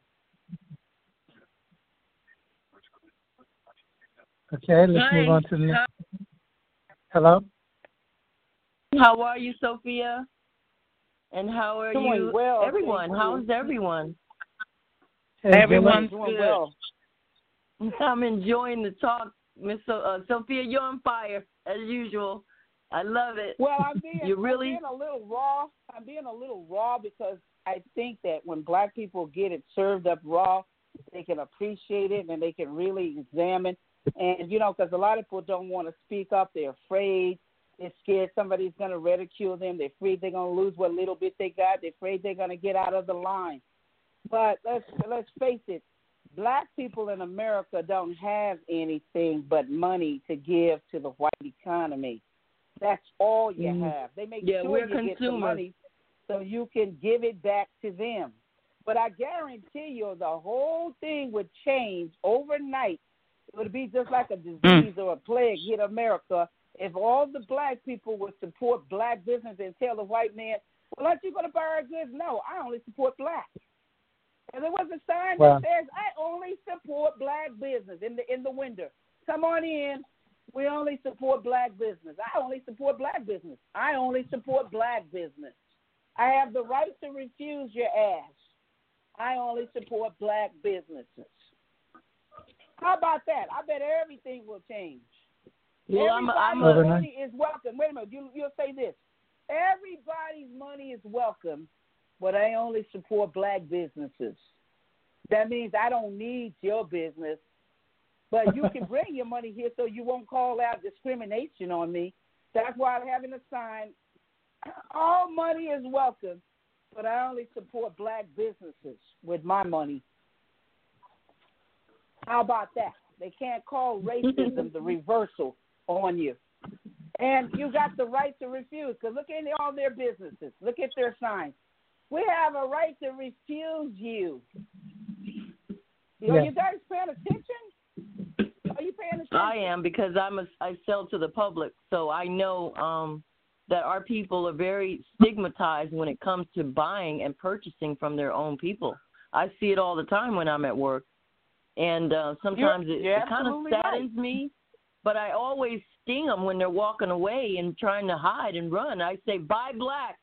Okay, let's Hi. move on to the next. Hello? How are you, Sophia? And how are Doing you? well, everyone, thank how's you. everyone? Hey, Everyone's Doing good. well. I'm enjoying the talk, Miss so- uh, Sophia. You're on fire as usual. I love it. Well, I'm being, you really I'm being a little raw. I'm being a little raw because I think that when black people get it served up raw, they can appreciate it and they can really examine. And, you know, because a lot of people don't want to speak up. They're afraid. They're scared somebody's going to ridicule them. They're afraid they're going to lose what little bit they got. They're afraid they're going to get out of the line. But let's let's face it, black people in America don't have anything but money to give to the white economy. That's all you Mm. have. They make Yeah, sure we're you get the consumers. money so you can give it back to them. But I guarantee you the whole thing would change overnight. It would be just like a disease Mm. or a plague hit America if all the black people would support black business and tell the white man, well, aren't you going to buy our goods? No, I only support black. And there was a sign Wow. that says, I only support black business in the in the window. Come on in. We only support black business. I only support black business. I only support black business. I have the right to refuse your ass. I only support black businesses. How about that? I bet everything will change. Well, I'm, Everybody's I'm a, money is welcome. Wait a minute. You, you'll say this. Everybody's money is welcome, but I only support black businesses. That means I don't need your business, but you can bring your money here so you won't call out discrimination on me. That's why I'm having a sign. All money is welcome, but I only support black businesses with my money. How about that? They can't call racism the reversal on you. And you got the right to refuse, because look at all their businesses. Look at their signs. We have a right to refuse you. Are Yes. you guys paying attention? Are you paying attention? I am because I'm a, I sell to the public, so I know um, that our people are very stigmatized when it comes to buying and purchasing from their own people. I see it all the time when I'm at work, and uh, sometimes You're- it, you're it kind of absolutely saddens right. me. But I always sting them when they're walking away and trying to hide and run. I say, "Buy black."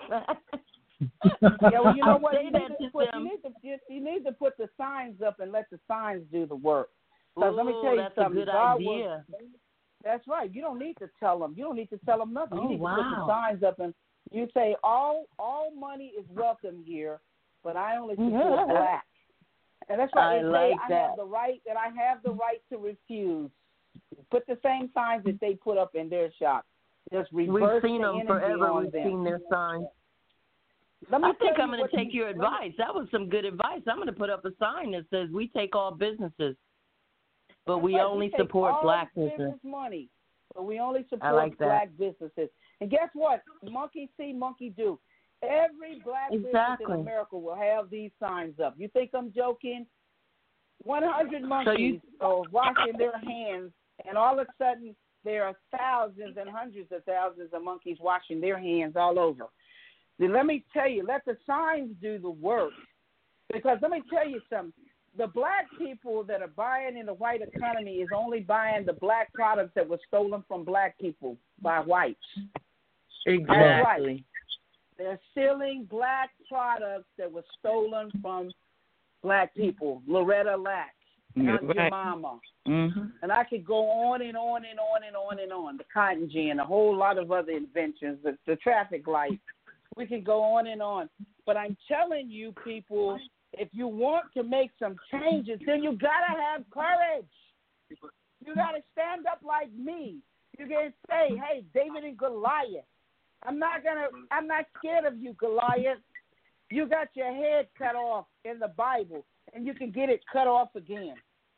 Yeah, well, you know I what? say You that need, to to put, them. you, need to, you, you need to put the signs up and let the signs do the work. Because let me Ooh, tell you that's something. a good God idea. Was, that's right. You don't need to tell them. You don't need to tell them nothing. You Oh, need to put the wow. signs up and you say, all all money is welcome here, but I only support black. And that's why I they like say I that. have the right that I have the right to refuse. Put the same signs that they put up in their shop. Just reverse We've seen the them energy forever. on We've them. seen their signs. Let me I think tell I'm you going what to take you- your advice. That was some good advice. I'm going to put up a sign that says we take all businesses, but we Right, only take support all black business business. money, but we only support like that. black businesses. And guess what? Monkey see, monkey do. Every black Exactly. business in America will have these signs up. You think I'm joking? one hundred monkeys So you- are washing their hands, and all of a sudden there are thousands and hundreds of thousands of monkeys washing their hands all over. Then let me tell you, let the signs do the work. Because let me tell you something. The black people that are buying in the white economy is only buying the black products that were stolen from black people by whites. That's right. Exactly. They're stealing black products that were stolen from black people. Loretta Lack, Aunt Right. Jemima. Mm-hmm. And I could go on and on and on and on and on. The cotton gin, a whole lot of other inventions, the, the traffic light. We could go on and on. But I'm telling you, people, if you want to make some changes, then you got to have courage. You got to stand up like me. You can say, hey, David and Goliath. I'm not going to, I'm not scared of you, Goliath. You got your head cut off in the Bible, and you can get it cut off again.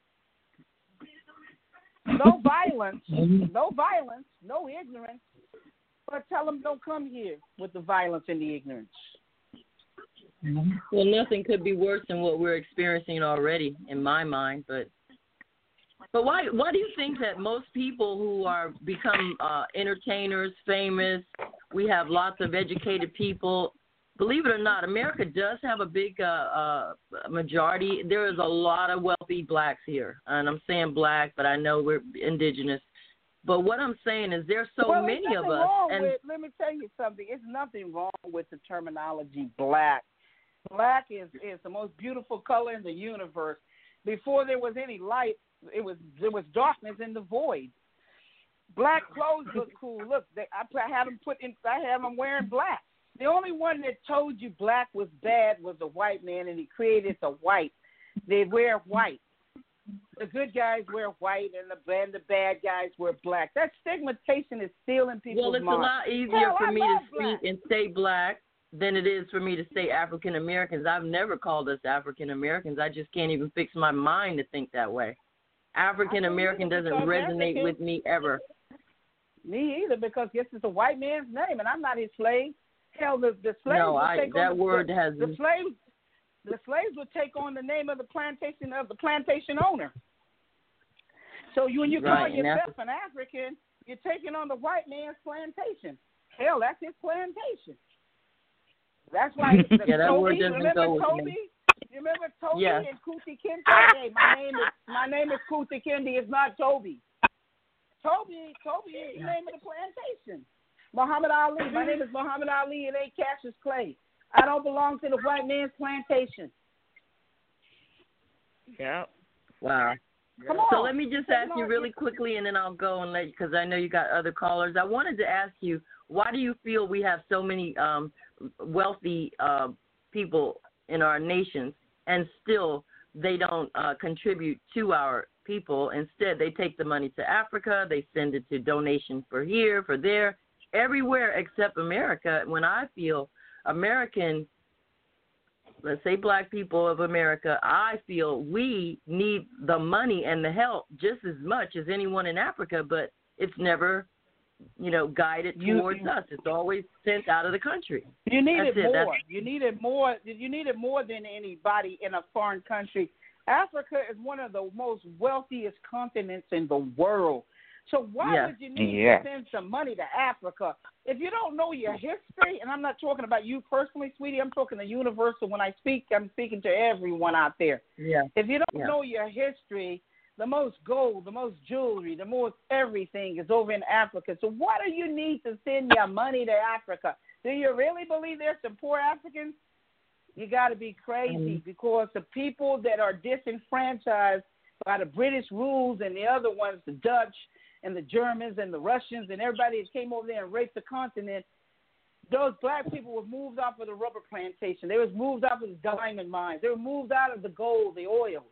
No violence, no violence, no ignorance. But tell them don't come here with the violence and the ignorance. Well, nothing could be worse than what we're experiencing already, in my mind. But but why why do you think that most people who are become uh, entertainers, famous, we have lots of educated people? Believe it or not, America does have a big uh, uh, majority. There is a lot of wealthy blacks here, and I'm saying black, but I know we're indigenous. But what I'm saying is there's so well, many of nothing us. Wrong And with, let me tell you something. It's nothing wrong with the terminology black. Black is, is the most beautiful color in the universe. Before there was any light, it was there was darkness in the void. Black clothes look cool. Look, they, I, I have them put in. I have them wearing black. The only one that told you black was bad was the white man, and he created the white. They wear white. The good guys wear white, and the and the bad guys wear black. That stigmatization is still in people's well, it's minds. a lot easier Hell, for I me to love speak black. and say black than it is for me to say African Americans. I've never called us African Americans. I just can't even fix my mind to think that way. African American doesn't because resonate African- with me ever. Me either, because this is a white man's name, and I'm not his slave. Hell, the, the slaves No, would I, take that on the, word the, has the slaves. The slaves would take on the name of the plantation of the plantation owner. So you, when you call Right, and yourself an African, you're taking on the white man's plantation. Hell, that's his plantation. That's why the Yeah, that Toby, word doesn't remember go with Toby? me. You remember Toby Yes. and Kuti Kinte? Hey, my name is my name is Kuti Kinte. It's not Toby. Toby, Toby is the name of the plantation. Muhammad Ali. My name is Muhammad Ali. It ain't Cassius Clay. I don't belong to the white man's plantation. Yeah. Wow. Come on. So let me just Take ask it you on. really quickly, and then I'll go and let you, because I know you got other callers. I wanted to ask you, why do you feel we have so many um, wealthy uh, people in our nations, and still they don't uh, contribute to our people? Instead, they take the money to Africa, they send it to donations for here, for there, everywhere except America. When I feel American, let's say black people of America, I feel we need the money and the help just as much as anyone in Africa, but it's never, you know, guided You- towards us. It's always sent out of the country. You need That's it it. more. That's- You need it more. You need it more than anybody in a foreign country. Africa is one of the most wealthiest continents in the world. So why Yeah. would you need Yeah. to send some money to Africa if you don't know your history? And I'm not talking about you personally, sweetie. I'm talking the universal. When I speak, I'm speaking to everyone out there. Yeah. If you don't Yeah. know your history, the most gold, the most jewelry, the most everything is over in Africa. So why do you need to send your money to Africa? Do you really believe there's some poor Africans? You got to be crazy, Mhm. because the people that are disenfranchised by the British rules and the other ones, the Dutch and the Germans and the Russians and everybody that came over there and raped the continent, those black people were moved off of the rubber plantation. They was moved off of the diamond mines. They were moved out of the gold, the oil.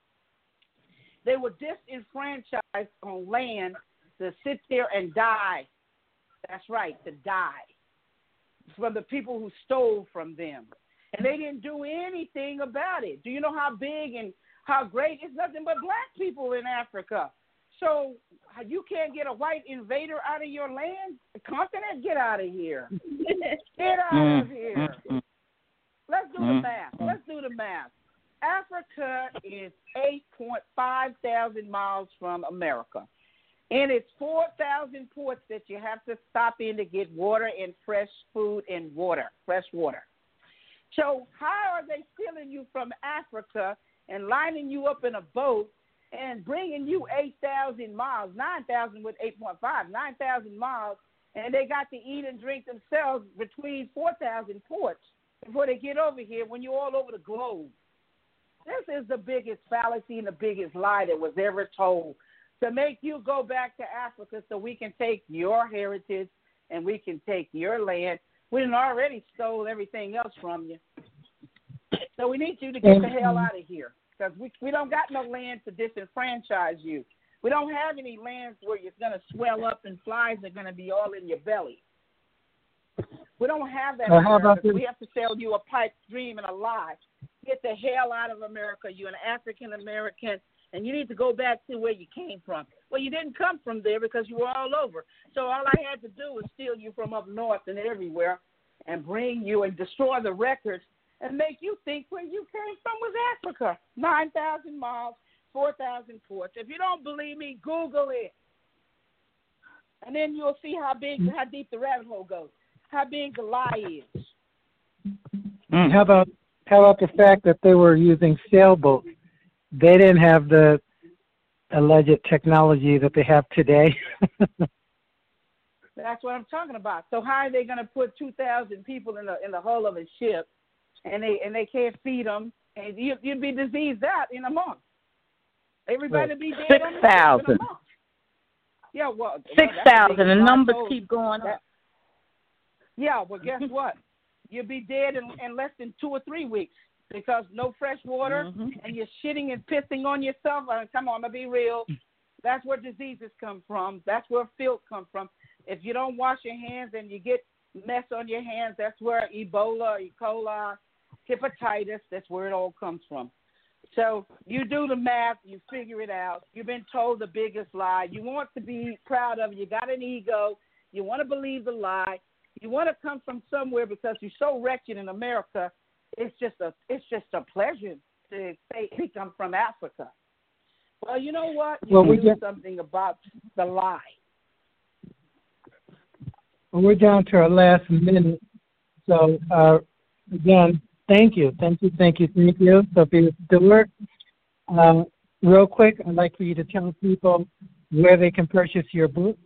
They were disenfranchised on land to sit there and die. That's right, to die from the people who stole from them. And they didn't do anything about it. Do you know how big and how great? It's nothing but black people in Africa. So you can't get a white invader out of your land? The continent? Get out of here. Get out mm, of here. Mm, Let's do mm, the math. Mm. Let's do the math. Africa is eight point five thousand miles from America. And it's four thousand ports that you have to stop in to get water and fresh food and water, fresh water. So how are they stealing you from Africa and lining you up in a boat and bringing you eight thousand miles, nine thousand with eight point five, nine thousand miles, and they got to eat and drink themselves between four thousand ports before they get over here when you're all over the globe? This is the biggest fallacy and the biggest lie that was ever told, to make you go back to Africa so we can take your heritage and we can take your land. We done already stole everything else from you. So we need you to get the hell out of here, because we, we don't got no land to disenfranchise you. We don't have any lands where you're going to swell up and flies are going to be all in your belly. We don't have that. Uh, how about we have to sell you a pipe dream and a lie. Get the hell out of America. You're an African American, and you need to go back to where you came from. Well, you didn't come from there because you were all over. So all I had to do was steal you from up north and everywhere and bring you and destroy the records and make you think where you came from was Africa. nine thousand miles, four thousand ports. If you don't believe me, Google it. And then you'll see how big, how deep the rabbit hole goes, how big the lie is. Mm. How about how about the fact that they were using sailboats? They didn't have the alleged technology that they have today. That's what I'm talking about. So how are they going to put two thousand people in the in the hull of a ship, and they and they can't feed them, and you, you'd be diseased out in a month. Everybody would be dead Six on the ship in a thousand. month. Yeah, well, Six well, thousand. The numbers keep going that, up. Yeah, well, guess what? You'll be dead in, in less than two or three weeks because no fresh water, mm-hmm. and you're shitting and pissing on yourself. Uh, come on, I'm going to be real. That's where diseases come from. That's where filth comes from. If you don't wash your hands and you get mess on your hands, that's where Ebola, E. coli, hepatitis, that's where it all comes from. So you do the math, you figure it out. You've been told the biggest lie. You want to be proud of it. You got an ego. You want to believe the lie. You want to come from somewhere because you're so wretched in America. It's just a it's just a pleasure to say we come from Africa. Well, you know what? You well, do we get, something about the lie. Well, we're down to our last minute. So, uh, again, thank you. Thank you, thank you, thank you, Sophia Stewart. Uh, real quick, I'd like for you to tell people where they can purchase your book.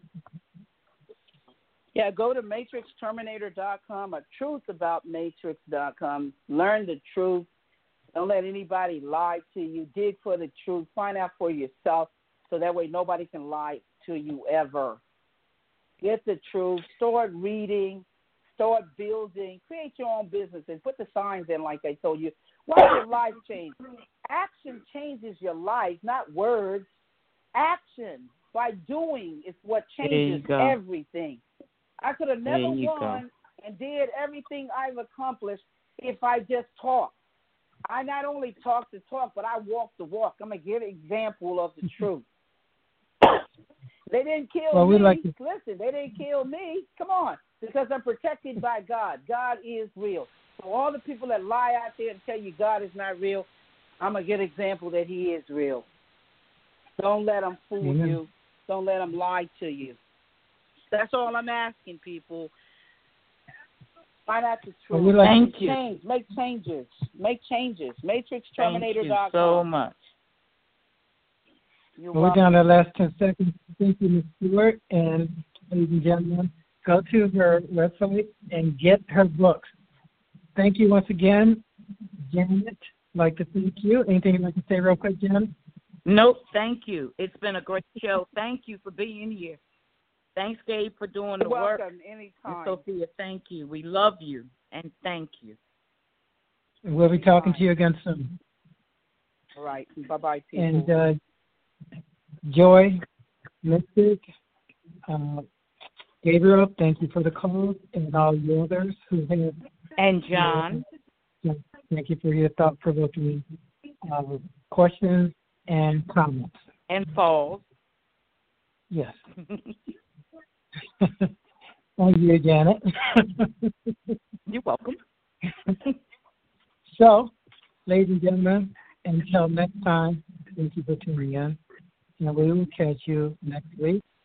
Yeah, go to matrix terminator dot com or truth about matrix dot com. Learn the truth. Don't let anybody lie to you. Dig for the truth. Find out for yourself so that way nobody can lie to you ever. Get the truth. Start reading. Start building. Create your own business and put the signs in like I told you. Watch your life change. Action changes your life, not words. Action by doing is what changes everything. I could have never won go. and did everything I've accomplished if I just talked. I not only talk the talk, but I walk the walk. I'm going to give an example of the truth. They didn't kill well, me. Like to... Listen, they didn't kill me. Come on, because I'm protected by God. God is real. So all the people that lie out there and tell you God is not real, I'm going to give an example that he is real. Don't let them fool Amen. you. Don't let them lie to you. That's all I'm asking people. Find out the truth. Well, like Thank make you. Change. Make changes. Make changes. matrix terminator dot com. Thank you so much. You're well, we're down to the last ten seconds. Thank you, Miz Stewart. And ladies and gentlemen, go to her website and get her books. Thank you once again, Janet. I'd like to thank you. Anything you'd like to say real quick, Janet? Nope, thank you. It's been a great show. Thank you for being here. Thanks, Gabe, for doing the You're work. welcome. Anytime. And Sophia, thank you. We love you, and thank you. We'll be talking to you again soon. All right. Bye-bye, people. And uh, Joy, Mystic, uh, Gabriel, thank you for the call, and all the others who have. And John. Uh, thank you for your thought-provoking uh, questions and comments. And Falls. Yes. Thank you, Janet. You're welcome. So, ladies and gentlemen, until next time, thank you for tuning in. And we will catch you next week